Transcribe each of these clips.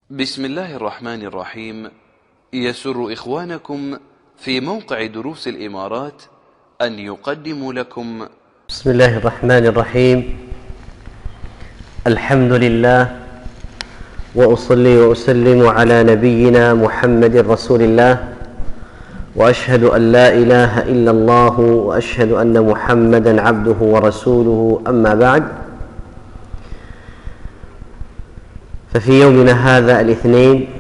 بسم الله الرحمن الرحيم. يسر إخوانكم في موقع دروس الإمارات أن يقدموا لكم بسم الله الرحمن الرحيم. الحمد لله، وأصلي وأسلم على نبينا محمد رسول الله، وأشهد أن لا إله إلا الله، وأشهد أن محمدا عبده ورسوله. أما بعد، ففي يومنا هذا الاثنين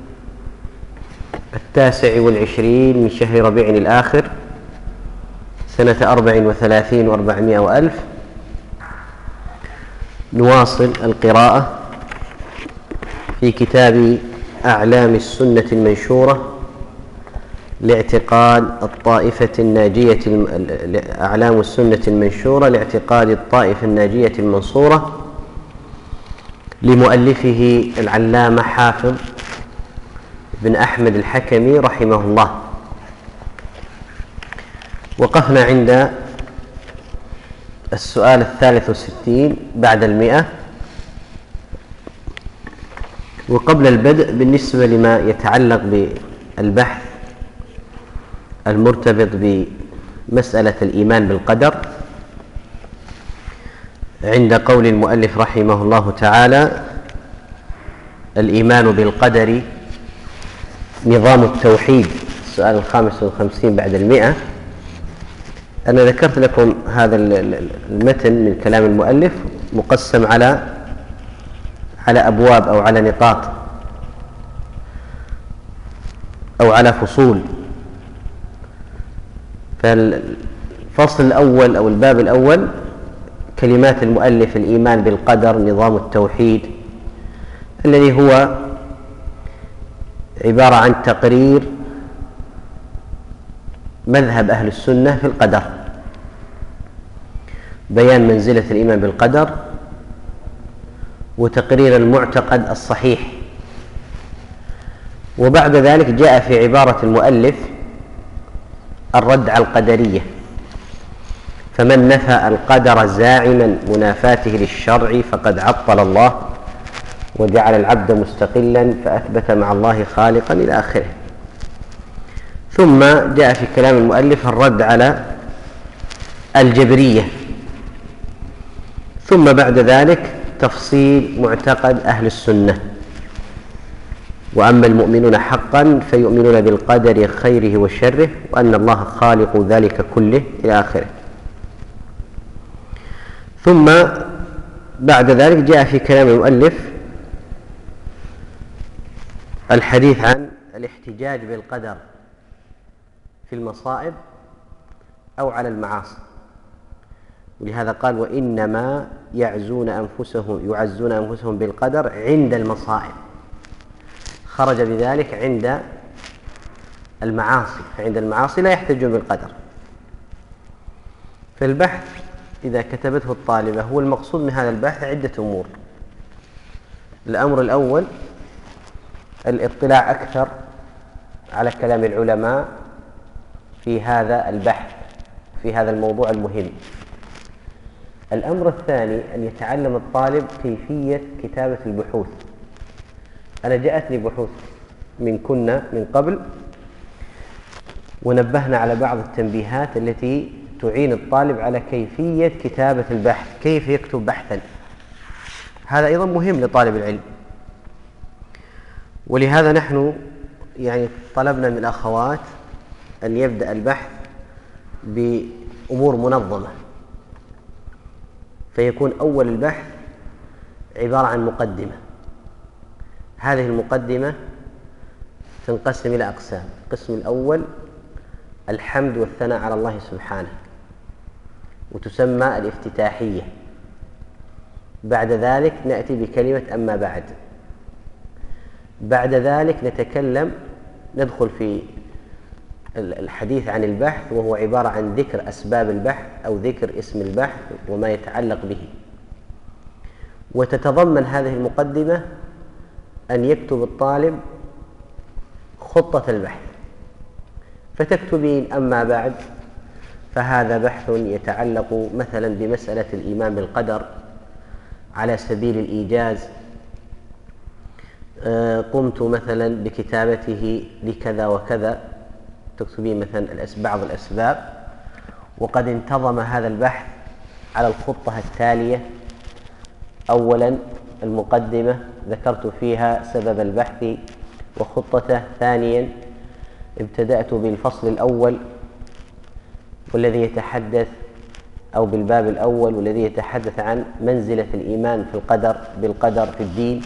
29 من شهر ربيع الآخر سنة 34 و400 وألف، نواصل القراءة في كتاب أعلام السنة المنشورة لاعتقاد الطائفة الناجية، أعلام السنة المنشورة لاعتقاد الطائفة الناجية المنصورة، لمؤلفه العلامة حافظ بن أحمد الحكمي رحمه الله. وقفنا عند السؤال 63 بعد 100. وقبل البدء، بالنسبة لما يتعلق بالبحث المرتبط بمسألة الإيمان بالقدر، عند قول المؤلف رحمه الله تعالى: الإيمان بالقدر نظام التوحيد، السؤال 55 بعد 100. أنا ذكرت لكم هذا المتن من كلام المؤلف مقسم على أبواب أو على نقاط أو على فصول. فالفصل الأول أو الباب الأول كلمات المؤلف: الإيمان بالقدر نظام التوحيد، الذي هو عبارة عن تقرير مذهب أهل السنة في القدر، بيان منزلة الإيمان بالقدر، وتقرير المعتقد الصحيح. وبعد ذلك جاء في عبارة المؤلف الرد على القدرية: فمن نفى القدر زاعما منافاته للشرع فقد عطل الله وجعل العبد مستقلا فأثبت مع الله خالقا، إلى آخره. ثم جاء في كلام المؤلف الرد على الجبرية، ثم بعد ذلك تفصيل معتقد أهل السنة: وأما المؤمنون حقا فيؤمنون بالقدر خيره وشره وأن الله خالق ذلك كله، إلى آخره. ثم بعد ذلك جاء في كلام المؤلف الحديث عن الاحتجاج بالقدر في المصائب أو على المعاصي، ولهذا قال: وإنما يعزون أنفسهم بالقدر عند المصائب، خرج بذلك عند المعاصي، فعند المعاصي لا يحتجون بالقدر. فالبحث إذا كتبته الطالبة، هو المقصود من هذا البحث عدة أمور. الأمر الأول الاطلاع أكثر على كلام العلماء في هذا البحث، في هذا الموضوع المهم. الأمر الثاني أن يتعلم الطالب كيفية كتابة البحوث. أنا جاءتني بحوث من قبل، ونبهنا على بعض التنبيهات التي تعين الطالب على كيفية كتابة البحث، كيف يكتب بحثا. هذا أيضا مهم لطالب العلم، ولهذا نحن طلبنا من الأخوات أن يبدأ البحث بأمور منظمة، فيكون أول البحث عبارة عن مقدمة. هذه المقدمة تنقسم إلى أقسام: القسم الأول الحمد والثناء على الله سبحانه، وتسمى الافتتاحية. بعد ذلك نأتي بكلمة أما بعد. بعد ذلك ندخل في الحديث عن البحث، وهو عبارة عن ذكر أسباب البحث أو ذكر اسم البحث وما يتعلق به. وتتضمن هذه المقدمة أن يكتب الطالب خطة البحث، فتكتبين أما بعد، فهذا بحث يتعلق مثلا بمسألة الإيمان بالقدر على سبيل الإيجاز، قمت مثلا بكتابته لكذا وكذا، تكتبين مثلا بعض الأسباب، وقد انتظم هذا البحث على الخطة التالية: أولا المقدمة ذكرت فيها سبب البحث وخطته. ثانيا ابتدأت بالفصل الأول والذي يتحدث أو بالباب الأول والذي يتحدث عن منزلة الإيمان بالقدر في الدين.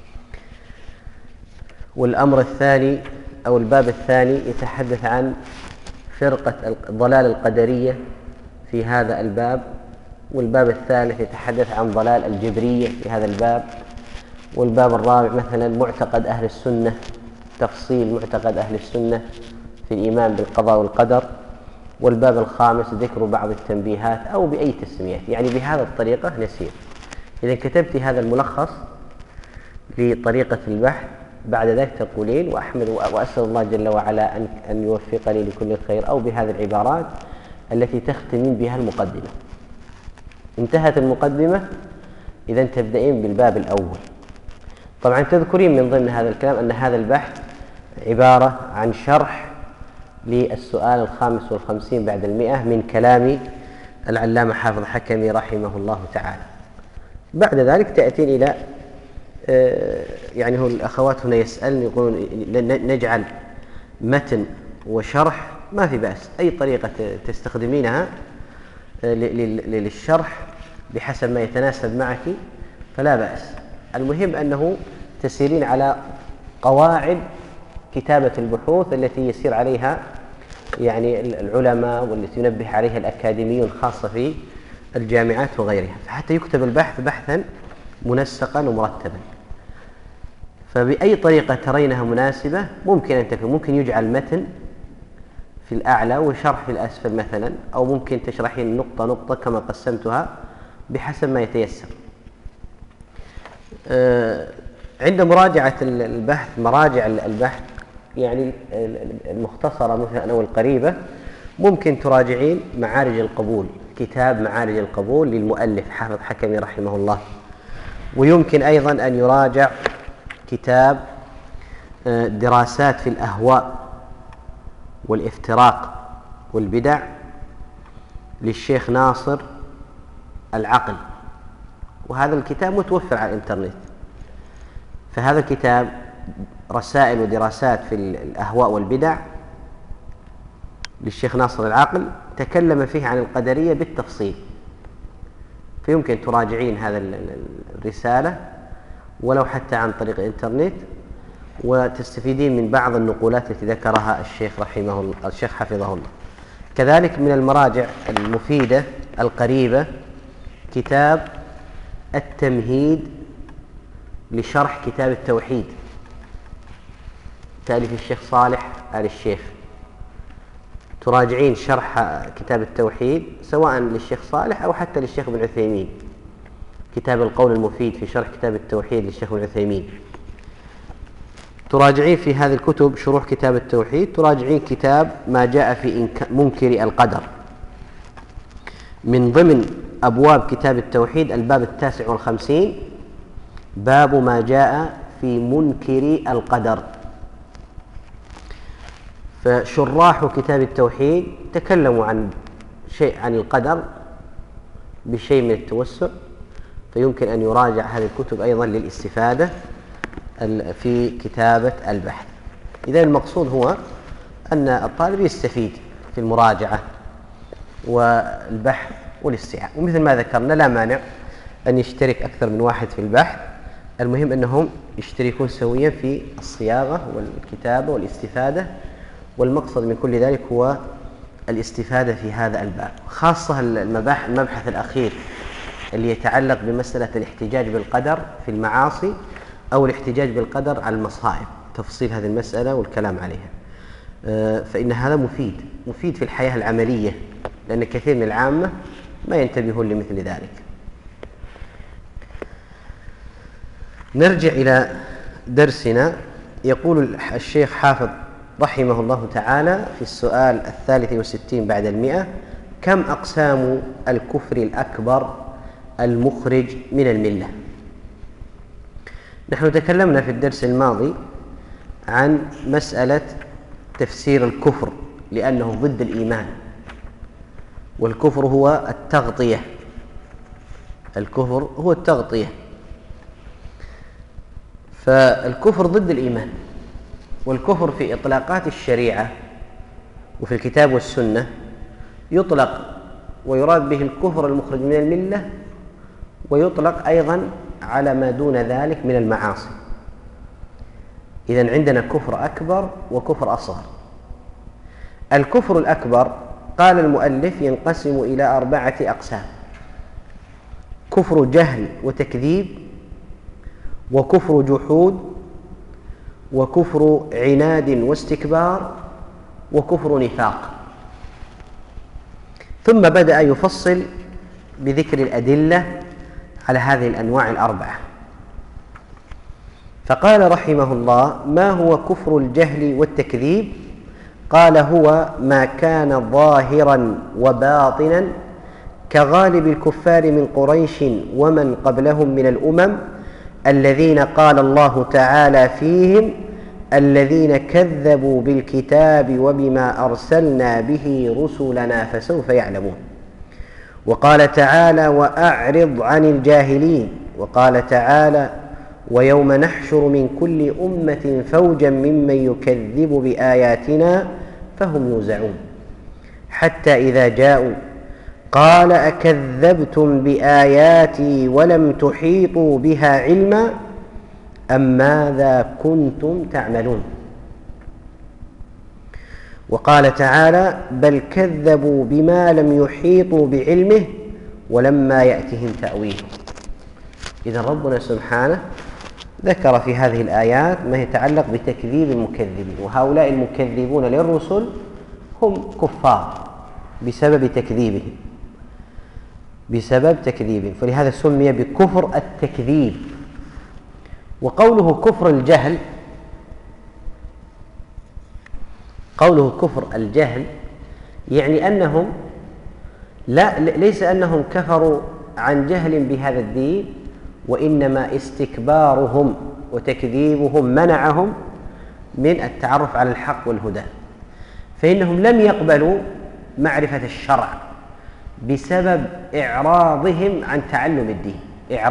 والأمر الثاني أو الباب الثاني يتحدث عن فرقة ضلال القدرية في هذا الباب. والباب الثالث يتحدث عن ضلال الجبرية في هذا الباب. والباب الرابع مثلا معتقد أهل السنة، تفصيل معتقد أهل السنة في الإيمان بالقضاء والقدر. والباب الخامس ذكر بعض التنبيهات أو بأي تسميات، يعني بهذا الطريقة نسير. إذا كتبت هذا الملخص لطريقة البحث بعد ذلك تقولين: وأحمد وأسأل الله جل وعلا أن يوفقني لكل خير، أو بهذه العبارات التي تختمين بها المقدمة. انتهت المقدمة، إذا تبدأين بالباب الأول. طبعا تذكرين من ضمن هذا الكلام أن هذا البحث عبارة عن شرح للسؤال 55 بعد 100 من كلام العلامة حافظ حكمي رحمه الله تعالى. بعد ذلك تأتين إلى يعني هو الأخوات هنا يسألني يقولون نجعل متن وشرح، ما في بأس، أي طريقة تستخدمينها للشرح بحسب ما يتناسب معك فلا بأس. المهم أنه تسيرين على قواعد كتابة البحوث التي يسير عليها يعني العلماء والتي ينبه عليها الأكاديميون خاصة في الجامعات وغيرها، حتى يكتب البحث بحثا منسقا ومرتبا. فبأي طريقة ترينها مناسبة ممكن أن تكون، ممكن يجعل متن في الأعلى وشرح في الأسفل مثلا، أو ممكن تشرحين نقطة نقطة كما قسمتها بحسب ما يتيسر. عند مراجعة البحث، مراجع البحث يعني المختصرة مثلا أو القريبة، ممكن تراجعين معارج القبول، كتاب معارج القبول للمؤلف حافظ حكمي رحمه الله. ويمكن أيضا أن يراجع كتاب دراسات في الأهواء والافتراق والبدع للشيخ ناصر العقل، وهذا الكتاب متوفر على الإنترنت. فهذا الكتاب رسائل ودراسات في الأهواء والبدع للشيخ ناصر العقل، تكلم فيه عن القدرية بالتفصيل، فيمكن تراجعين هذا الرسالة ولو حتى عن طريق الإنترنت، وتستفيدين من بعض النقولات التي ذكرها الشيخ حفظه الله. كذلك من المراجع المفيدة القريبة كتاب التمهيد لشرح كتاب التوحيد، تأليف الشيخ صالح آل الشيخ. تراجعين شرح كتاب التوحيد سواء للشيخ صالح أو حتى للشيخ ابن عثيمين، كتاب القول المفيد في شرح كتاب التوحيد للشيخ ابن عثيمين. تراجعين في هذه الكتب شروح كتاب التوحيد، تراجعين كتاب ما جاء في منكر القدر. من ضمن أبواب كتاب التوحيد الباب 59 باب ما جاء في منكر القدر. فشراح كتاب التوحيد تكلموا عن شيء عن القدر بشيء من التوسع، فيمكن أن يراجع هذه الكتب أيضا للاستفادة في كتابة البحث. إذا المقصود هو أن الطالب يستفيد في المراجعة والبحث والاستيعاب. ومثل ما ذكرنا لا مانع أن يشترك أكثر من واحد في البحث، المهم أنهم يشتركون سويا في الصياغة والكتابة والاستفادة، والمقصد من كل ذلك هو الاستفادة في هذا الباب، خاصة المبحث الأخير اللي يتعلق بمسألة الاحتجاج بالقدر في المعاصي أو الاحتجاج بالقدر على المصائب، تفصيل هذه المسألة والكلام عليها. فإن هذا مفيد في الحياة العملية، لأن كثير من العامة ما ينتبهون لمثل ذلك. نرجع إلى درسنا. يقول الشيخ حافظ رحمه الله تعالى في السؤال 63 بعد 100: كم أقسام الكفر الأكبر المخرج من الملة؟ نحن تكلمنا في الدرس الماضي عن مسألة تفسير الكفر لأنه ضد الإيمان، والكفر هو التغطية. الكفر هو التغطية، فالكفر ضد الإيمان. والكفر في إطلاقات الشريعة وفي الكتاب والسنة يطلق ويراد به الكفر المخرج من الملة، ويطلق أيضا على ما دون ذلك من المعاصي. إذن عندنا كفر أكبر وكفر أصغر. الكفر الأكبر قال المؤلف ينقسم إلى 4 أقسام: كفر جهل وتكذيب، وكفر جحود، وكفر عناد واستكبار، وكفر نفاق. ثم بدأ يفصل بذكر الأدلة على هذه الأنواع ال4. فقال رحمه الله: ما هو كفر الجهل والتكذيب؟ قال: هو ما كان ظاهرا وباطنا كغالب الكفار من قريش ومن قبلهم من الأمم الذين قال الله تعالى فيهم: الذين كذبوا بالكتاب وبما أرسلنا به رسلنا فسوف يعلمون. وقال تعالى: وأعرض عن الجاهلين. وقال تعالى: ويوم نحشر من كل أمة فوجا ممن يكذب بآياتنا فهم يوزعون، حتى إذا جاءوا قال: أكذبتم بآياتي ولم تحيطوا بها علما أم ماذا كنتم تعملون. وقال تعالى: بل كذبوا بما لم يحيطوا بعلمه ولما يأتهم تأويله. إذن ربنا سبحانه ذكر في هذه الآيات ما يتعلق بتكذيب المكذبين، وهؤلاء المكذبون للرسل هم كفار بسبب تكذيبهم، فلهذا سمي بكفر التكذيب. وقوله كفر الجهل، قوله كفر الجهل يعني أنهم ليس أنهم كفروا عن جهل بهذا الدين، وإنما استكبارهم وتكذيبهم منعهم من التعرف على الحق والهدى، فإنهم لم يقبلوا معرفة الشرع بسبب إعراضهم عن تعلم الدين.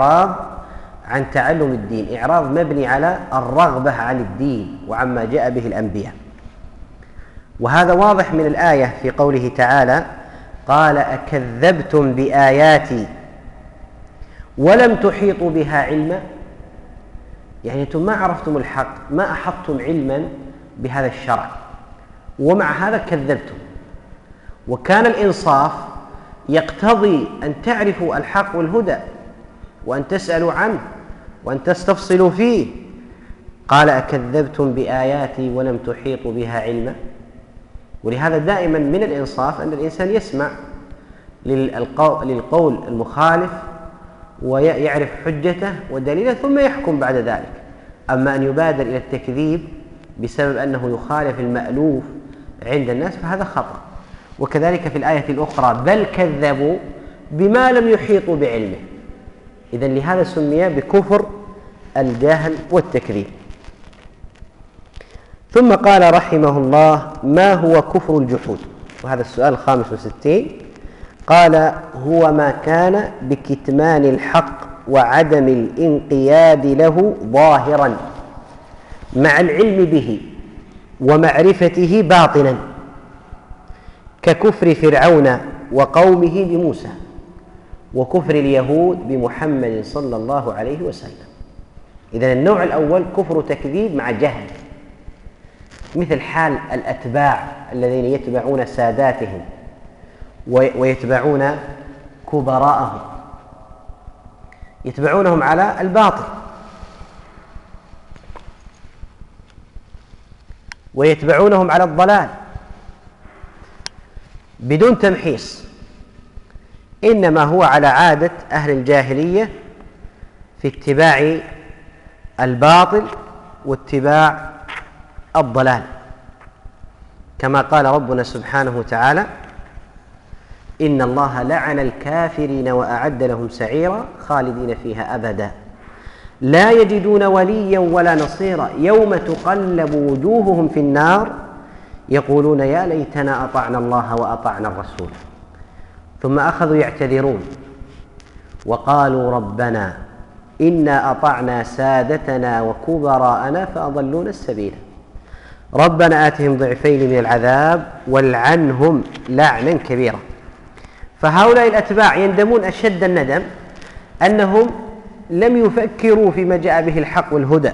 إعراض مبني على الرغبة عن الدين وعما جاء به الأنبياء. وهذا واضح من الآية في قوله تعالى: قال: أكذبتم بآياتي ولم تحيطوا بها علما. يعني أنتم ما عرفتم الحق، ما أحطتم علما بهذا الشرع، ومع هذا كذبتم. وكان الإنصاف يقتضي أن تعرفوا الحق والهدى وأن تسألوا عنه وأن تستفصلوا فيه. قال: أكذبتم بآياتي ولم تحيطوا بها علما. ولهذا دائما من الإنصاف أن الإنسان يسمع للقول المخالف ويعرف حجته ودليله ثم يحكم بعد ذلك. أما أن يبادر إلى التكذيب بسبب أنه يخالف المألوف عند الناس فهذا خطأ. وكذلك في الآية الأخرى: بل كذبوا بما لم يحيطوا بعلمه. إذن لهذا سمي بكفر الجهل والتكذيب. ثم قال رحمه الله: ما هو كفر الجحود؟ وهذا السؤال 65. قال: هو ما كان بكتمان الحق وعدم الانقياد له ظاهرا مع العلم به ومعرفته باطنا، ككفر فرعون وقومه بموسى، وكفر اليهود بمحمد صلى الله عليه وسلم. إذن النوع الأول كفر تكذيب مع جهل، مثل حال الأتباع الذين يتبعون ساداتهم ويتبعون كبراءهم، يتبعونهم على الباطل ويتبعونهم على الضلال بدون تمحيص، إنما هو على عادة أهل الجاهلية في اتباع الباطل واتباع الضلال، كما قال ربنا سبحانه وتعالى: إن الله لعن الكافرين وأعد لهم سعيرا خالدين فيها أبدا. لا يجدون وليا ولا نصيرا يوم تقلب وجوههم في النار يقولون يا ليتنا أطعنا الله وأطعنا الرسول. ثم أخذوا يعتذرون وقالوا ربنا إنا أطعنا سادتنا وكبراءنا فأضلونا السبيل ربنا آتهم ضعفين من العذاب والعنهم لعنا كبيرا. فهؤلاء الأتباع يندمون أشد الندم أنهم لم يفكروا فيما جاء به الحق والهدى.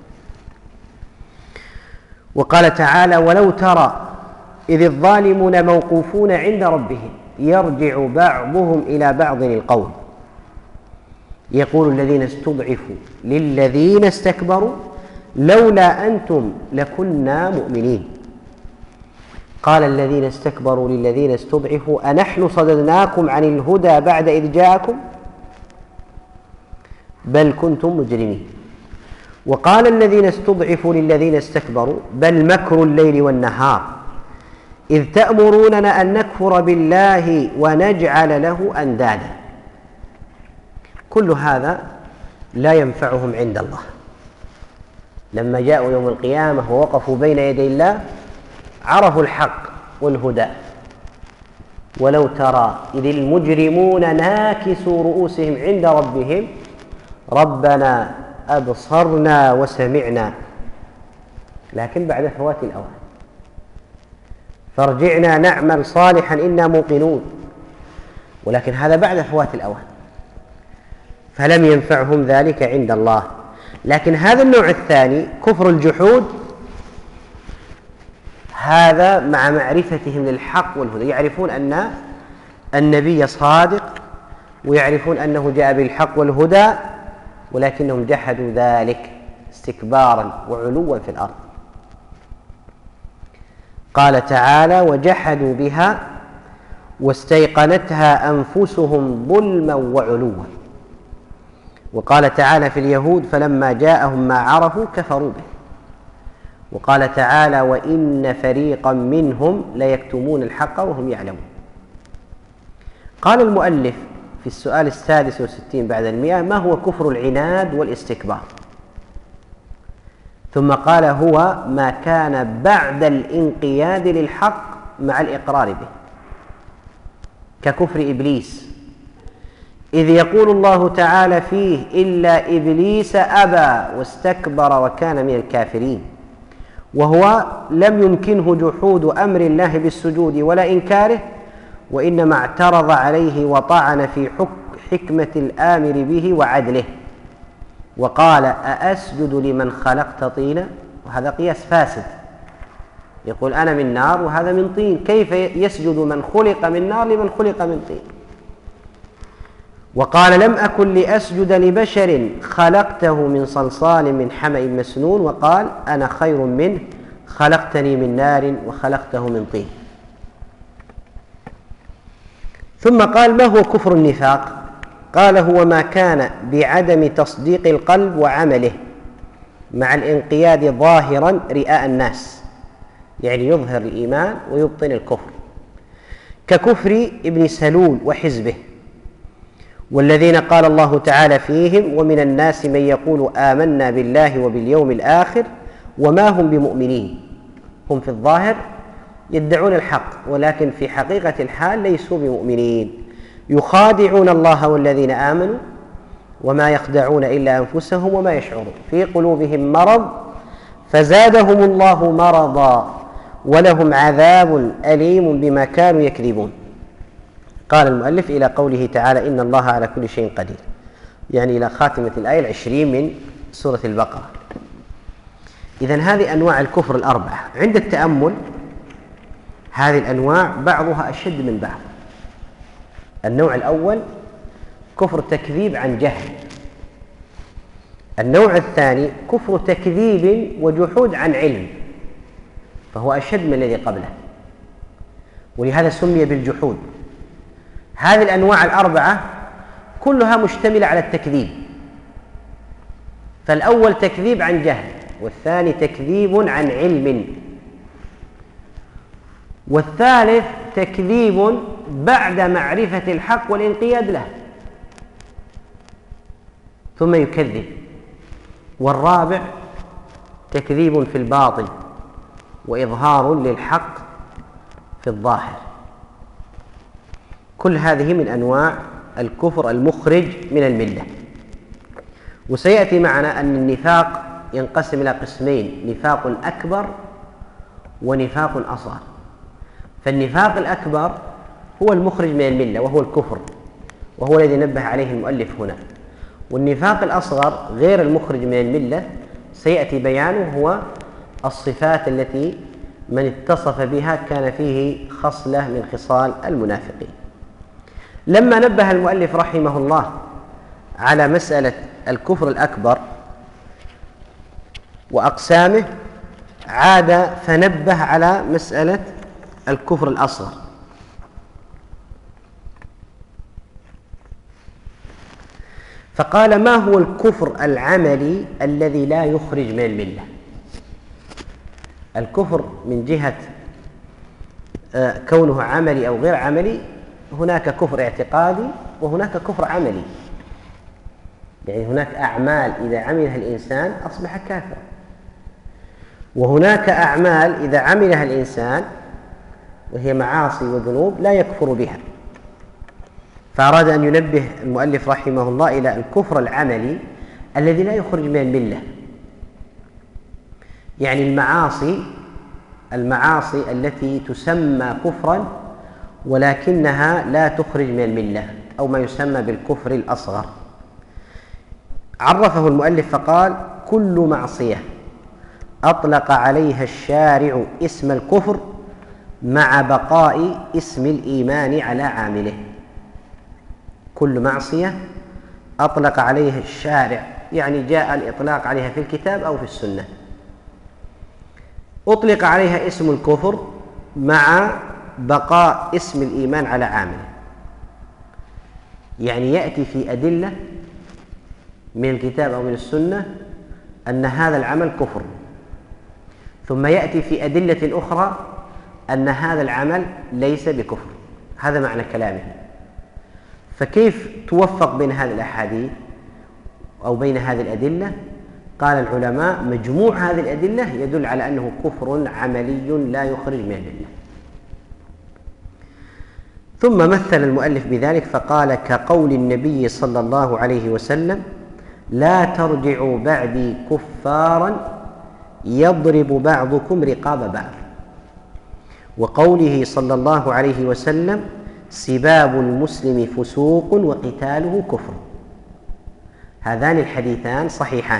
وقال تعالى ولو ترى إذ الظالمون موقوفون عند ربهم يرجع بعضهم إلى بعض القول يقول الذين استضعفوا للذين استكبروا لولا أنتم لكنا مؤمنين قال الذين استكبروا للذين استضعفوا أنحن صددناكم عن الهدى بعد إذ جاءكم بل كنتم مجرمين. وقال الذين استضعفوا للذين استكبروا بل مكر الليل والنهار إذ تأمروننا أن نكفر بالله ونجعل له أندادا. كل هذا لا ينفعهم عند الله. لما جاءوا يوم القيامة ووقفوا بين يدي الله عرفوا الحق والهدى. ولو ترى إذ المجرمون ناكسوا رؤوسهم عند ربهم ربنا أبصرنا وسمعنا لكن بعد فوات الأوان فارجعنا نعمل صالحا إنا موقنون ولكن هذا بعد فوات الأوان فلم ينفعهم ذلك عند الله. لكن هذا النوع الثاني كفر الجحود هذا مع معرفتهم للحق والهدى يعرفون أن النبي صادق ويعرفون أنه جاء بالحق والهدى ولكنهم جحدوا ذلك استكبارا وعلوا في الأرض. قال تعالى وجحدوا بها واستيقنتها أنفسهم ظلما وعلوا. وقال تعالى في اليهود فلما جاءهم ما عرفوا كفروا به. وقال تعالى وإن فريقا منهم ليكتمون الحق وهم يعلمون. قال المؤلف في السؤال 66 بعد 100 ما هو كفر العناد والاستكبار؟ ثم قال هو ما كان بعد الانقياد للحق مع الإقرار به ككفر إبليس إذ يقول الله تعالى فيه إلا إبليس أبى واستكبر وكان من الكافرين وهو لم يمكنه جحود أمر الله بالسجود ولا إنكاره وإنما اعترض عليه وطعن في حكمة الآمر به وعدله وقال أأسجد لمن خلقت طينا. وهذا قياس فاسد يقول أنا من نار وهذا من طين كيف يسجد من خلق من نار لمن خلق من طين. وقال لم أكن لأسجد لبشر خلقته من صلصال من حمأ مسنون وقال أنا خير منه خلقتني من نار وخلقته من طين. ثم قال ما هو كفر النفاق؟ قال هو ما كان بعدم تصديق القلب وعمله مع الانقياد ظاهرا رئاء الناس يعني يظهر الإيمان ويبطن الكفر ككفر ابن سلول وحزبه والذين قال الله تعالى فيهم ومن الناس من يقول آمنا بالله وباليوم الآخر وما هم بمؤمنين. هم في الظاهر يدعون الحق ولكن في حقيقة الحال ليسوا بمؤمنين يخادعون الله والذين آمنوا وما يخدعون إلا أنفسهم وما يشعرون في قلوبهم مرض فزادهم الله مرضا ولهم عذاب أليم بما كانوا يكذبون. قال المؤلف إلى قوله تعالى إن الله على كل شيء قدير يعني إلى خاتمة الآية 20 من سورة البقرة. إذن هذه أنواع الكفر الأربعة. عند التأمل هذه الأنواع بعضها أشد من بعض. النوع الأول كفر تكذيب عن جهل. النوع الثاني كفر تكذيب وجحود عن علم فهو أشد من الذي قبله ولهذا سمي بالجحود. هذه الأنواع الأربعة كلها مشتملة على التكذيب. فالأول تكذيب عن جهل والثاني تكذيب عن علم والثالث تكذيب بعد معرفة الحق والانقياد له ثم يكذب والرابع تكذيب في الباطن وإظهار للحق في الظاهر. كل هذه من أنواع الكفر المخرج من الملة. وسيأتي معنا أن النفاق ينقسم إلى قسمين: نفاق أكبر ونفاق أصغر. فالنفاق الأكبر هو المخرج من الملة وهو الكفر، وهو الذي نبه عليه المؤلف هنا. والنفاق الأصغر غير المخرج من الملة سيأتي بيانه، هو الصفات التي من اتصف بها كان فيه خصلة من خصال المنافقين. لما نبه المؤلف رحمه الله على مسألة الكفر الأكبر وأقسامه، عاد فنبه على مسألة الكفر الأصغر. فقال: ما هو الكفر العملي الذي لا يخرج من الملة؟ الكفر من جهة كونه عملي أو غير عملي، هناك كفر اعتقادي وهناك كفر عملي. يعني هناك أعمال إذا عملها الإنسان أصبح كافرا، وهناك أعمال إذا عملها الإنسان وهي معاصي وذنوب لا يكفر بها. فأراد أن ينبه المؤلف رحمه الله إلى الكفر العملي الذي لا يخرج من الملة. يعني المعاصي التي تسمى كفرا ولكنها لا تخرج من الملة، أو ما يسمى بالكفر الأصغر. عرفه المؤلف فقال: كل معصية أطلق عليها الشارع اسم الكفر مع بقاء اسم الإيمان على عامله. كل معصية أطلق عليها الشارع، يعني جاء الإطلاق عليها في الكتاب أو في السنة، أطلق عليها اسم الكفر مع بقاء اسم الإيمان على عامله. يعني يأتي في أدلة من الكتاب أو من السنة أن هذا العمل كفر، ثم يأتي في أدلة أخرى أن هذا العمل ليس بكفر. هذا معنى كلامه. فكيف توفق بين هذه الأحاديث أو بين هذه الأدلة؟ قال العلماء: مجموع هذه الأدلة يدل على أنه كفر عملي لا يخرج من الملة. ثم مثل المؤلف بذلك فقال: كقول النبي صلى الله عليه وسلم: لا ترجعوا بعدي كفارا يضرب بعضكم رقاب بعض. وقوله صلى الله عليه وسلم: سباب المسلم فسوق وقتاله كفر. هذان الحديثان صحيحان،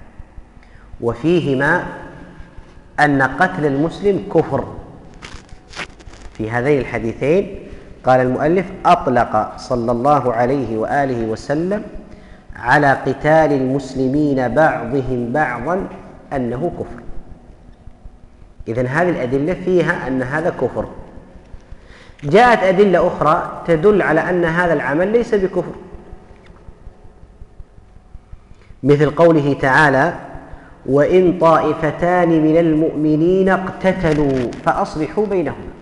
وفيهما أن قتل المسلم كفر. في هذين الحديثين قال المؤلف: أطلق صلى الله عليه وآله وسلم على قتال المسلمين بعضهم بعضا أنه كفر. إذن هذه الأدلة فيها أن هذا كفر. جاءت أدلة أخرى تدل على أن هذا العمل ليس بكفر، مثل قوله تعالى: وإن طائفتان من المؤمنين اقتتلوا فأصلحوا بينهما.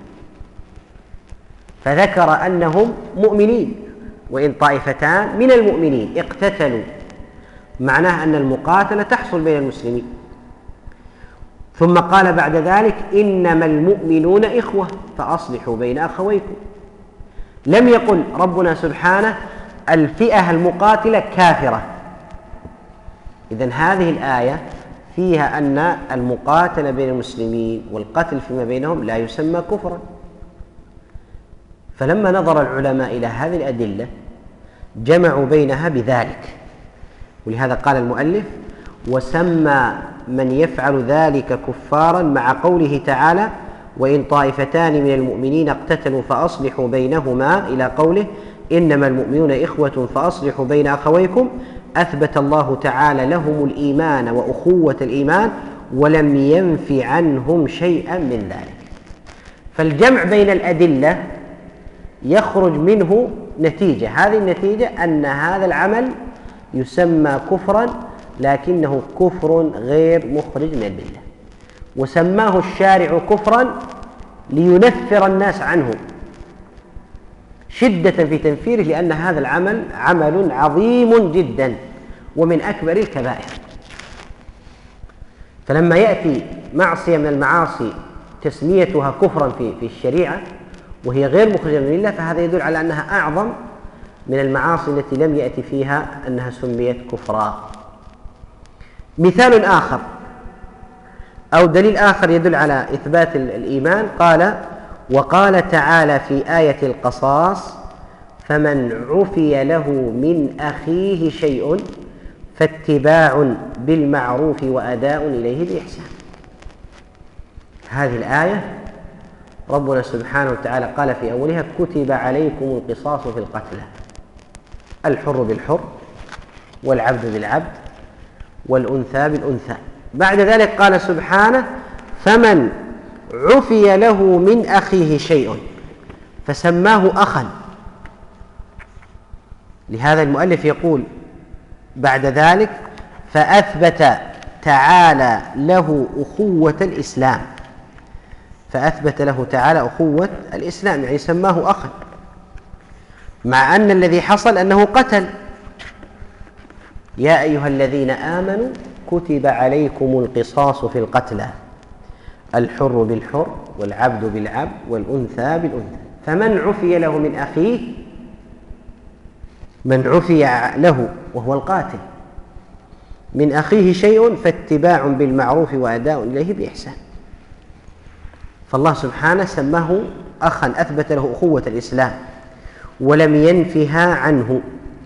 فذكر أنهم مؤمنين، وإن طائفتان من المؤمنين اقتتلوا، معناه أن المقاتلة تحصل بين المسلمين. ثم قال بعد ذلك: إنما المؤمنون إخوة فأصلحوا بين أخويكم. لم يقل ربنا سبحانه الفئة المقاتلة كافرة. إذن هذه الآية فيها أن المقاتلة بين المسلمين والقتل فيما بينهم لا يسمى كفرا. فلما نظر العلماء إلى هذه الأدلة جمعوا بينها بذلك، ولهذا قال المؤلف: وسمى من يفعل ذلك كفارا مع قوله تعالى: وإن طائفتان من المؤمنين اقتتلوا فأصلحوا بينهما، إلى قوله: إنما المؤمنون إخوة فأصلحوا بين أخويكم. أثبت الله تعالى لهم الإيمان وأخوة الإيمان ولم ينف عنهم شيئا من ذلك. فالجمع بين الأدلة يخرج منه نتيجة، هذه النتيجة أن هذا العمل يسمى كفرا، لكنه كفر غير مخرج من الملة، وسماه الشارع كفرا لينفر الناس عنه شدة في تنفيره، لأن هذا العمل عمل عظيم جدا ومن أكبر الكبائر. فلما يأتي معصية من المعاصي تسميتها كفرا في الشريعة وهي غير مخرجة من الملة، فهذا يدل على أنها أعظم من المعاصي التي لم يأتي فيها أنها سميت كفرا. مثال آخر أو دليل آخر يدل على إثبات الإيمان، وقال تعالى في آية القصاص: فمن عفي له من أخيه شيء فاتباع بالمعروف وأداء إليه بإحسان. هذه الآية ربنا سبحانه وتعالى قال في أولها: كتب عليكم القصاص في القتلى، الحر بالحر والعبد بالعبد والأنثى بالأنثى. بعد ذلك قال سبحانه: فمن عفي له من أخيه شيء، فسماه أخا. لهذا المؤلف يقول بعد ذلك: فأثبت تعالى له أخوة الإسلام، فأثبت له تعالى أخوة الإسلام، يعني سماه أخا، مع أن الذي حصل أنه قتل. يا أيها الذين آمنوا كتب عليكم القصاص في القتلى، الحر بالحر والعبد بالعبد والأنثى بالأنثى. فمن عفي له من أخيه، من عفي له وهو القاتل من أخيه شيء فاتباع بالمعروف وأداء إليه بإحسان. فالله سبحانه سماه أخا، أثبت له أخوة الإسلام ولم ينفها عنه.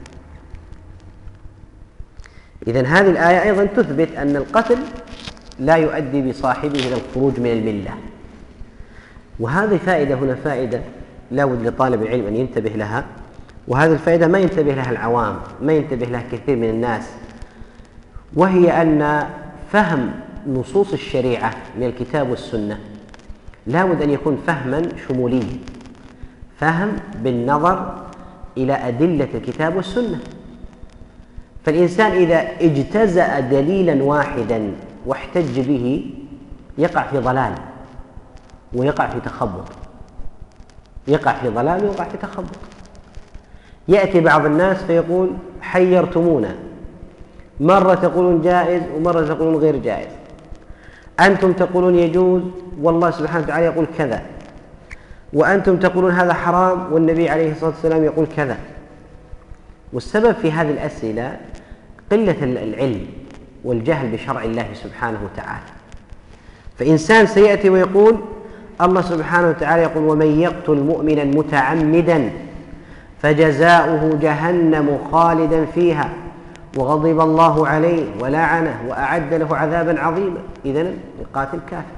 إذن هذه الآية أيضا تثبت أن القتل لا يؤدي بصاحبه إلى الخروج من الملة. وهذه فائدة، هنا فائدة لا بد لطالب العلم أن ينتبه لها، وهذه الفائدة ما ينتبه لها العوام، ما ينتبه لها كثير من الناس، وهي أن فهم نصوص الشريعة من الكتاب والسنة لا بد أن يكون فهما شموليا، فهم بالنظر إلى أدلة الكتاب والسنة. فالإنسان إذا اجتزأ دليلا واحدا واحتج به يقع في ضلال ويقع في تخبط، يقع في ضلال ويقع في تخبط. يأتي بعض الناس فيقول: حيرتمونا، مرة تقولون جائز ومرة تقولون غير جائز، أنتم تقولون يجوز والله سبحانه وتعالى يقول كذا، وأنتم تقولون هذا حرام والنبي عليه الصلاة والسلام يقول كذا. والسبب في هذه الأسئلة قلة العلم والجهل بشرع الله سبحانه وتعالى. فإنسان سيأتي ويقول: الله سبحانه وتعالى يقول: ومن يقتل مؤمنا متعمدا فجزاؤه جهنم خالدا فيها وغضب الله عليه ولعنه وأعد له عذابا عظيما. إذن القاتل كافر.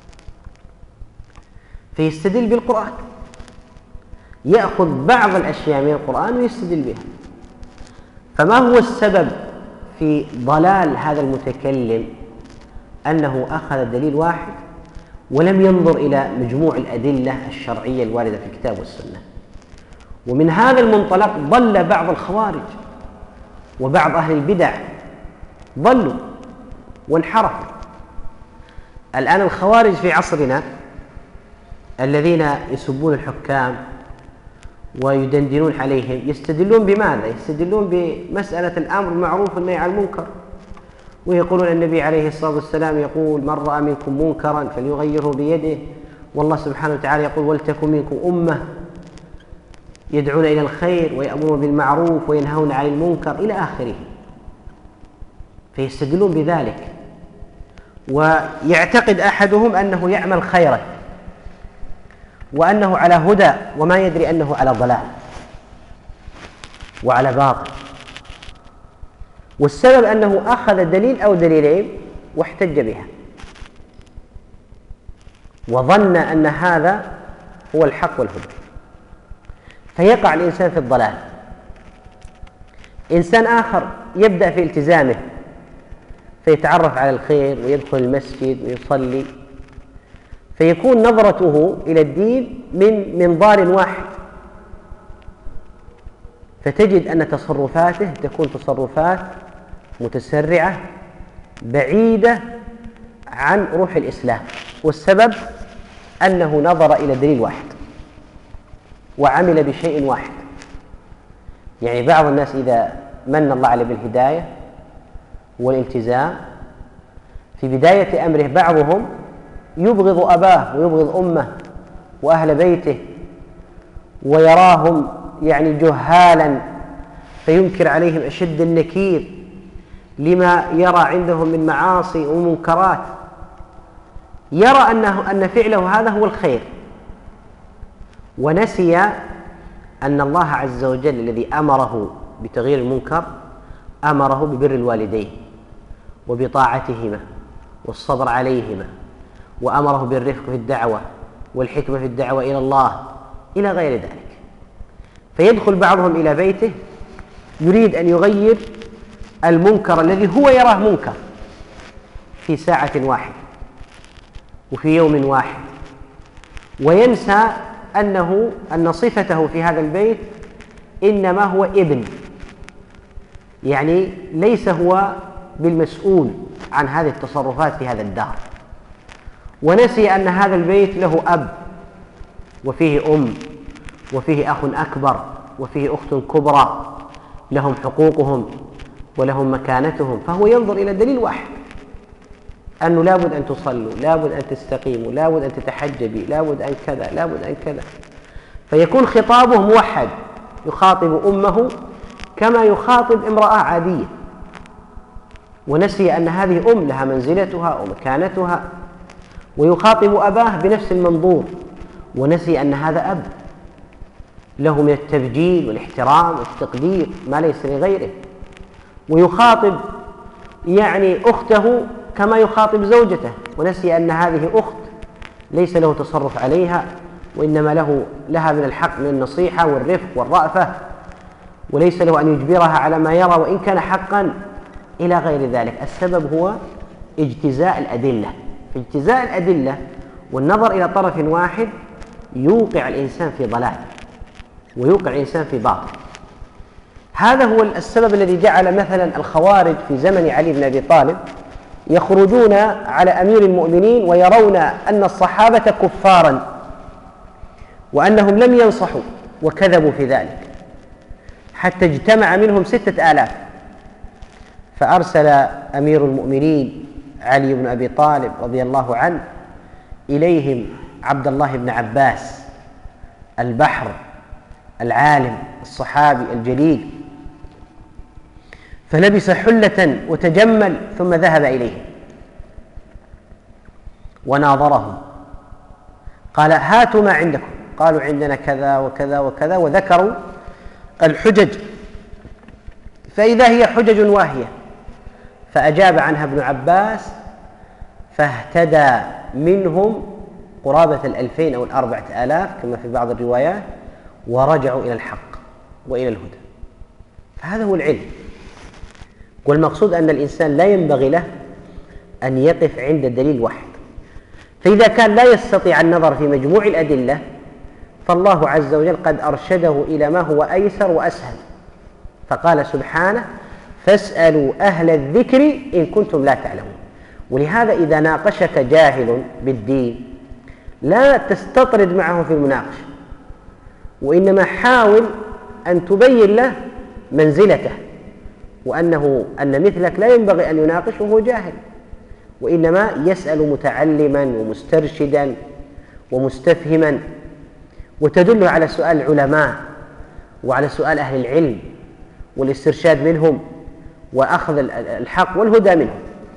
فيستدل بالقرآن، يأخذ بعض الأشياء من القرآن ويستدل بها. فما هو السبب في ضلال هذا المتكلم؟ أنه أخذ دليل واحد ولم ينظر إلى مجموع الأدلة الشرعية الواردة في الكتاب والسنة. ومن هذا المنطلق ضل بعض الخوارج وبعض أهل البدع، ضلوا وانحرفوا. الآن الخوارج في عصرنا الذين يسبون الحكام ويدندنون عليهم يستدلون بماذا؟ يستدلون بمسألة الأمر بالمعروف والنهي عن المنكر، ويقولون النبي عليه الصلاة والسلام يقول: من رأى منكم منكرا فليغيره بيده، والله سبحانه وتعالى يقول: ولتكن منكم أمة يدعون إلى الخير ويأمرون بالمعروف وينهون عن المنكر إلى آخره. فيستدلون بذلك، ويعتقد أحدهم أنه يعمل خيرا وأنه على هدى وما يدري أنه على ضلال وعلى باطل. والسبب أنه أخذ دليل أو دليلين واحتج بها وظن أن هذا هو الحق والهدى، فيقع الإنسان في الضلال. إنسان آخر يبدأ في التزامه فيتعرف على الخير ويدخل المسجد ويصلي، فيكون نظرته إلى الدين من منظار واحد، فتجد أن تصرفاته تكون تصرفات متسرعة بعيدة عن روح الإسلام. والسبب أنه نظر إلى دليل واحد وعمل بشيء واحد. يعني بعض الناس إذا من الله عليه بالهداية والالتزام في بداية أمره بعضهم يبغض أباه ويبغض أمه وأهل بيته ويراهم يعني جهالا، فينكر عليهم أشد النكير لما يرى عندهم من معاصي ومنكرات، يرى أن فعله هذا هو الخير، ونسي أن الله عز وجل الذي أمره بتغيير المنكر أمره ببر الوالدين وبطاعتهما والصبر عليهما، وأمره بالرفق في الدعوة والحكمة في الدعوة إلى الله إلى غير ذلك. فيدخل بعضهم إلى بيته يريد أن يغير المنكر الذي هو يراه منكر في ساعة واحدة وفي يوم واحد، وينسى أن صفته في هذا البيت إنما هو ابن، يعني ليس هو بالمسؤول عن هذه التصرفات في هذا الدار، ونسي أن هذا البيت له أب وفيه أم وفيه أخ أكبر وفيه أخت كبرى، لهم حقوقهم ولهم مكانتهم، فهو ينظر إلى دليل واحد، أنه لابد أن تصلوا، لابد أن تستقيموا، لابد أن تتحجبي، لابد أن كذا، لابد أن كذا، فيكون خطابه موحد، يخاطب أمه كما يخاطب امرأة عادية، ونسي أن هذه أم لها منزلتها ومكانتها، ويخاطب أباه بنفس المنظور، ونسي أن هذا أب له من التبجيل والاحترام والتقدير ما ليس لغيره، ويخاطب يعني أخته كما يخاطب زوجته، ونسي أن هذه أخت ليس له تصرف عليها، وإنما لها من الحق من النصيحة والرفق والرأفة، وليس له أن يجبرها على ما يرى وإن كان حقا إلى غير ذلك. السبب هو اجتزاء الأدلة. في اجتزاء الأدلة والنظر إلى طرف واحد يوقع الإنسان في ضلال ويوقع الإنسان في باطل. هذا هو السبب الذي جعل مثلا الخوارج في زمن علي بن أبي طالب يخرجون على أمير المؤمنين ويرون أن الصحابة كفارا وأنهم لم ينصحوا، وكذبوا في ذلك حتى اجتمع منهم 6000، فأرسل أمير المؤمنين علي بن أبي طالب رضي الله عنه إليهم عبد الله بن عباس البحر العالم الصحابي الجليل، فلبس حلة وتجمل ثم ذهب إليهم وناظرهم، قال هاتوا ما عندكم، قالوا عندنا كذا وكذا وكذا، وذكروا الحجج فإذا هي حجج واهية، فأجاب عنها ابن عباس فاهتدى منهم قرابة 2000 أو 4000 كما في بعض الروايات، ورجعوا إلى الحق وإلى الهدى. فهذا هو العلم، والمقصود أن الإنسان لا ينبغي له أن يقف عند دليل واحد، فإذا كان لا يستطيع النظر في مجموع الأدلة فالله عز وجل قد أرشده إلى ما هو أيسر وأسهل، فقال سبحانه فاسألوا أهل الذكر إن كنتم لا تعلمون. ولهذا إذا ناقشك جاهل بالدين لا تستطرد معه في المناقشة، وإنما حاول أن تبين له منزلته، وأن مثلك لا ينبغي أن يناقش وهو جاهل، وإنما يسأل متعلما ومسترشدا ومستفهما، وتدل على سؤال العلماء وعلى سؤال أهل العلم والاسترشاد منهم وأخذ الحق والهدى منهم.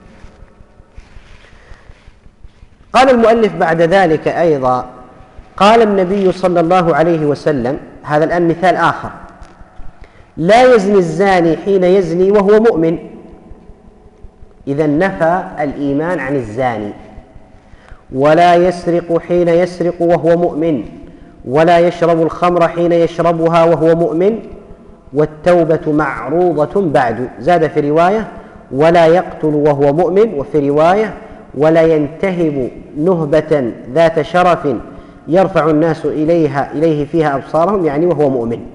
قال المؤلف بعد ذلك أيضا قال النبي صلى الله عليه وسلم، هذا الآن مثال آخر، لا يزني الزاني حين يزني وهو مؤمن، إذا نفى الإيمان عن الزاني، ولا يسرق حين يسرق وهو مؤمن، ولا يشرب الخمر حين يشربها وهو مؤمن، والتوبة معروضة بعد. زاد في رواية ولا يقتل وهو مؤمن، وفي رواية ولا ينتهب نهبة ذات شرف يرفع الناس إليه فيها أبصارهم، يعني وهو مؤمن.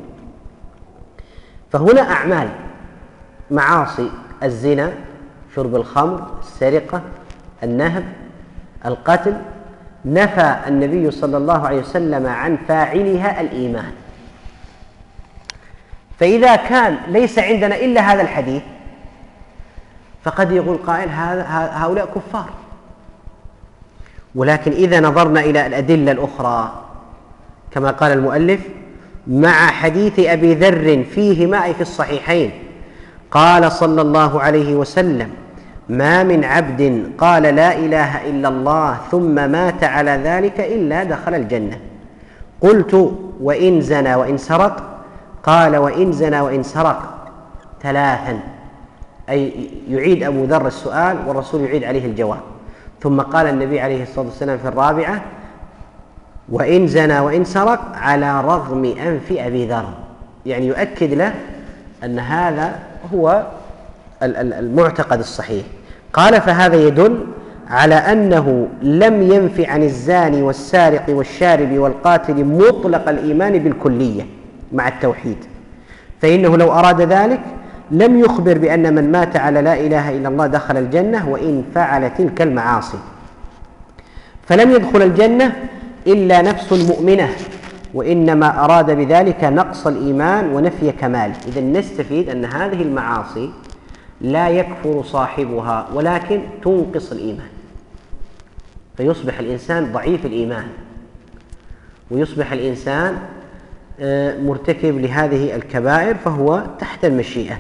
فهنا أعمال معاصي الزنا، شرب الخمر، السرقة، النهب، القتل، نفى النبي صلى الله عليه وسلم عن فاعلها الإيمان. فإذا كان ليس عندنا إلا هذا الحديث فقد يقول قائل هؤلاء كفار. ولكن إذا نظرنا إلى الأدلة الأخرى كما قال المؤلف: مع حديث أبي ذر فيهما، أي في الصحيحين، قال صلى الله عليه وسلم: ما من عبد قال لا إله إلا الله ثم مات على ذلك إلا دخل الجنة. قلت: وإن زنى وإن سرق؟ قال: وإن زنى وإن سرق 3. أي يعيد أبو ذر السؤال والرسول يعيد عليه الجواب. ثم قال النبي عليه الصلاة والسلام في الرابعة: وإن زنى وإن سرق على رغم أنف أبي ذر، يعني يؤكد له أن هذا هو المعتقد الصحيح. قال: فهذا يدل على أنه لم ينف عن الزاني والسارق والشارب والقاتل مطلق الإيمان بالكلية مع التوحيد، فإنه لو أراد ذلك لم يخبر بأن من مات على لا إله إلا الله دخل الجنة وإن فعل تلك المعاصي، فلم يدخل الجنة إلا نفس مؤمنة، وإنما أراد بذلك نقص الإيمان ونفي كماله. إذن نستفيد أن هذه المعاصي لا يكفر صاحبها، ولكن تنقص الإيمان، فيصبح الإنسان ضعيف الإيمان، ويصبح الإنسان مرتكب لهذه الكبائر، فهو تحت المشيئة.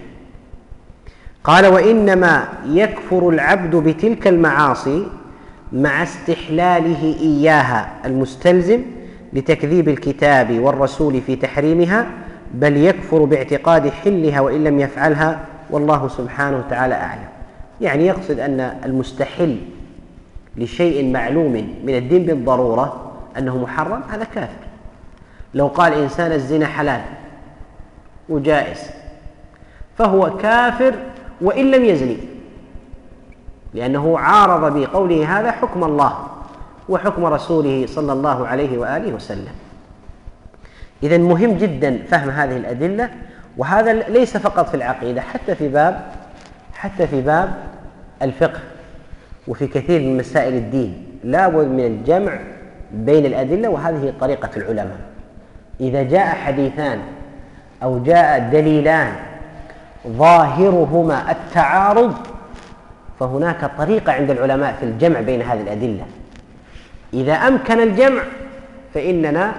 قال: وإنما يكفر العبد بتلك المعاصي مع استحلاله إياها المستلزم لتكذيب الكتاب والرسول في تحريمها، بل يكفر باعتقاد حلها وإن لم يفعلها، والله سبحانه وتعالى أعلم. يعني يقصد أن المستحل لشيء معلوم من الدين بالضرورة أنه محرم، هذا كافر. لو قال إنسان الزنا حلال وجائز فهو كافر وإن لم يزني، لأنه عارض بقوله هذا حكم الله وحكم رسوله صلى الله عليه وآله وسلم. إذن مهم جدا فهم هذه الأدلة، وهذا ليس فقط في العقيدة، حتى في باب الفقه وفي كثير من مسائل الدين لا بد من الجمع بين الأدلة، وهذه طريقة العلماء. إذا جاء حديثان أو جاء دليلان ظاهرهما التعارض، فهناك طريقة عند العلماء في الجمع بين هذه الأدلة. إذا أمكن الجمع فإننا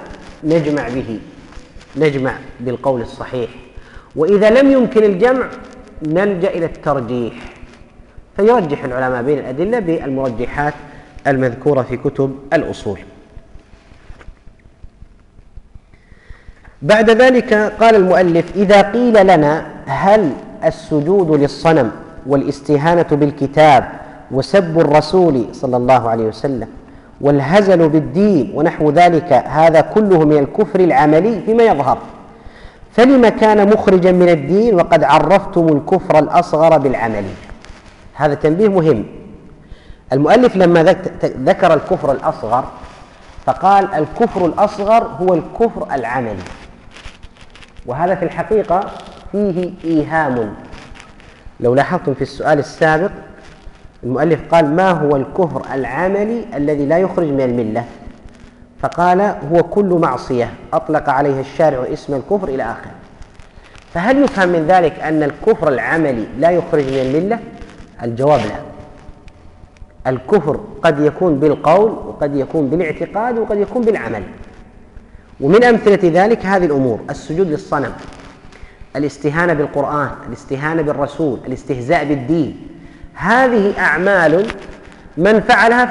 نجمع بالقول الصحيح، وإذا لم يمكن الجمع نلجأ إلى الترجيح، فيرجح العلماء بين الأدلة بالمرجحات المذكورة في كتب الأصول. بعد ذلك قال المؤلف: إذا قيل لنا هل السجود للصنم والاستهانة بالكتاب وسب الرسول صلى الله عليه وسلم والهزل بالدين ونحو ذلك هذا كله من الكفر العملي فيما يظهر، فلما كان مخرجا من الدين وقد عرفتم الكفر الأصغر بالعملي؟ هذا تنبيه مهم. المؤلف لما ذكر الكفر الأصغر فقال الكفر الأصغر هو الكفر العملي، وهذا في الحقيقة فيه إيهام. لو لاحظتم في السؤال السابق المؤلف قال: ما هو الكفر العملي الذي لا يخرج من الملة؟ فقال: هو كل معصية أطلق عليها الشارع اسم الكفر إلى آخره. فهل يفهم من ذلك أن الكفر العملي لا يخرج من الملة؟ الجواب لا. الكفر قد يكون بالقول وقد يكون بالاعتقاد وقد يكون بالعمل. ومن أمثلة ذلك هذه الأمور: السجود للصنم، الاستهانة بالقرآن، الاستهانة بالرسول، الاستهزاء بالدين. هذه أعمال من فعلها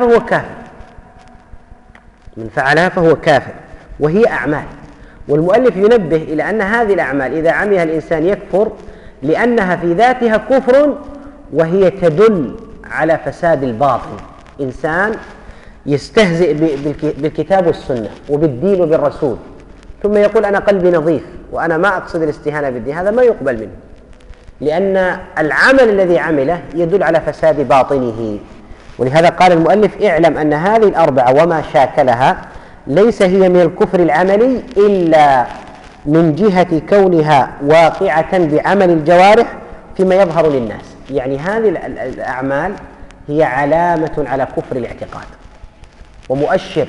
فهو كافر، وهي أعمال. والمؤلف ينبه إلى أن هذه الأعمال إذا عملها الإنسان يكفر، لأنها في ذاتها كفر وهي تدل على فساد الباطن. إنسان يستهزئ بالكتاب والسنة وبالدين وبالرسول ثم يقول أنا قلبي نظيف وأنا ما أقصد الاستهانة بالدين، هذا ما يقبل منه، لأن العمل الذي عمله يدل على فساد باطنه. ولهذا قال المؤلف: اعلم أن هذه الأربعة وما شاكلها ليس هي من الكفر العملي إلا من جهة كونها واقعة بعمل الجوارح فيما يظهر للناس. يعني هذه الأعمال هي علامة على كفر الاعتقاد ومؤشر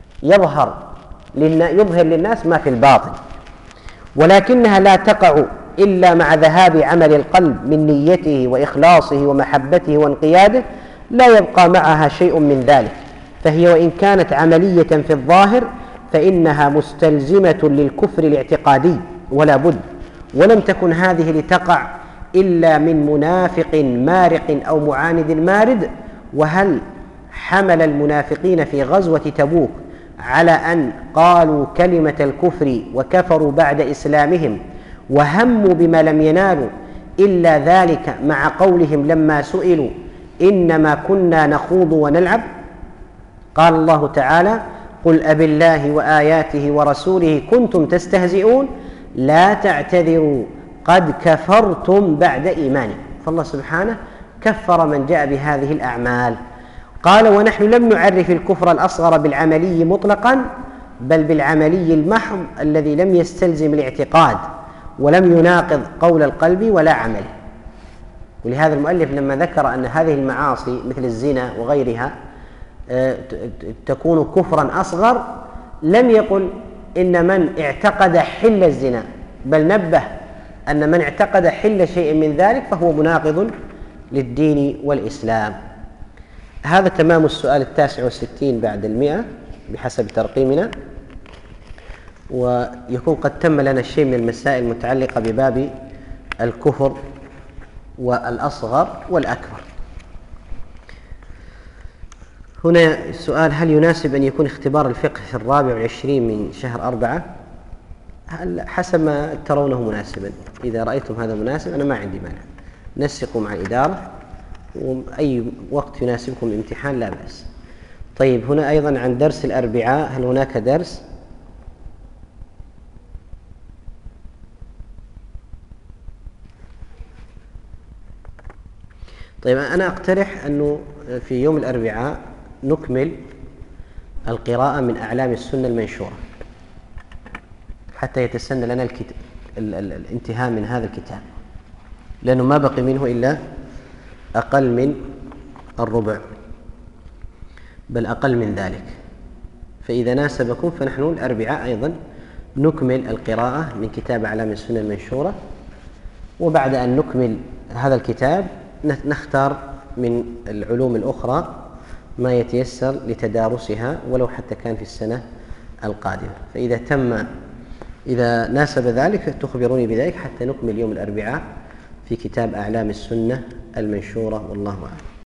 يظهر للناس ما في الباطن، ولكنها لا تقع إلا مع ذهاب عمل القلب من نيته وإخلاصه ومحبته وانقياده لا يبقى معها شيء من ذلك، فهي وإن كانت عملية في الظاهر فإنها مستلزمة للكفر الاعتقادي ولا بد، ولم تكن هذه لتقع إلا من منافق مارق أو معاند مارد. وهل حمل المنافقين في غزوة تبوك على أن قالوا كلمة الكفر وكفروا بعد إسلامهم وهموا بما لم ينالوا إلا ذلك مع قولهم لما سئلوا إنما كنا نخوض ونلعب؟ قال الله تعالى: قل أبالله وآياته ورسوله كنتم تستهزئون لا تعتذروا قد كفرتم بعد إيمانكم. فالله سبحانه كفر من جاء بهذه الأعمال. قال: ونحن لم نعرف الكفر الأصغر بالعملي مطلقا بل بالعملي المحض الذي لم يستلزم الاعتقاد ولم يناقض قول القلب ولا عمله. ولهذا المؤلف لما ذكر أن هذه المعاصي مثل الزنا وغيرها تكون كفرا أصغر لم يقل إن من اعتقد حل الزنا، بل نبه أن من اعتقد حل شيء من ذلك فهو مناقض للدين والإسلام. هذا تمام السؤال 69 بعد 100 بحسب ترقيمنا، ويكون قد تم لنا شيء من المسائل المتعلقة بباب الكفر والأصغر والأكبر. هنا سؤال: هل يناسب أن يكون اختبار الفقه في 24 من شهر 4؟ حسب ما ترونه مناسبا. إذا رأيتم هذا مناسب أنا ما عندي مانع، نسقوا مع الإدارة وأي وقت يناسبكم الامتحان لا بأس. طيب، هنا أيضا عن درس الأربعاء، هل هناك درس؟ طيب، أنا أقترح أنه في يوم الأربعاء نكمل القراءة من أعلام السنة المنشورة حتى يتسنى لنا الانتهاء من هذا الكتاب، لأنه ما بقي منه إلا أقل من الربع بل أقل من ذلك. فإذا ناسبكم فنحن الأربعاء أيضا نكمل القراءة من كتاب أعلام السنة المنشورة، وبعد أن نكمل هذا الكتاب نختار من العلوم الأخرى ما يتيسر لتدارسها ولو حتى كان في السنة القادمة. إذا ناسب ذلك تخبروني بذلك حتى نكمل يوم الأربعاء في كتاب أعلام السنة المنشورة، والله أعلم.